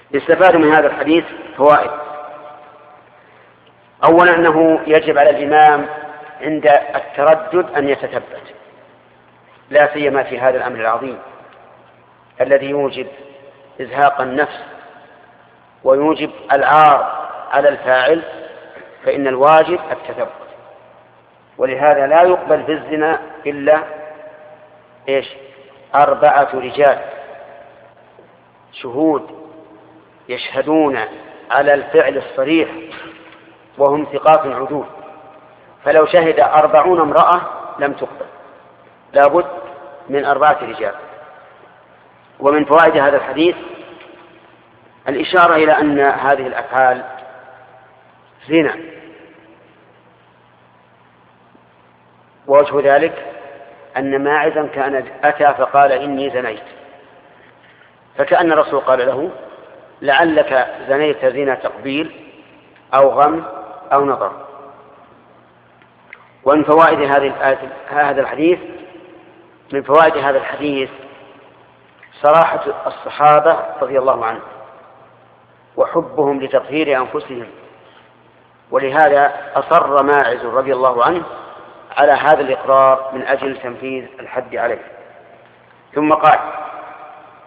يستفاد من هذا الحديث فوائد. أولا أنه يجب على الإمام عند التردد أن يتثبت، لا سيما في هذا الأمر العظيم الذي يوجب إزهاق النفس ويوجب العار على الفاعل، فإن الواجب التثبت. ولهذا لا يقبل في الزنا إلا 4 رجال شهود يشهدون على الفعل الصريح وهم ثقات عدول، فلو شهد 40 امرأة لم تقبل، لا بد من 4 رجال. ومن فوائد هذا الحديث الإشارة إلى أن هذه الأفعال زنا، ووجه ذلك أن ماعزا كان أتى فقال إني زنيت، فكأن الرسول قال له لعلك زنيت زنا تقبيل أو غم أو نظر. ومن فوائد هذا الحديث من فوائد هذا الحديث صراحة الصحابة رضي الله عنهم وحبهم لتطهير أنفسهم، ولهذا أصر ماعز رضي الله عنه على هذا الإقرار من أجل تنفيذ الحد عليه. ثم قال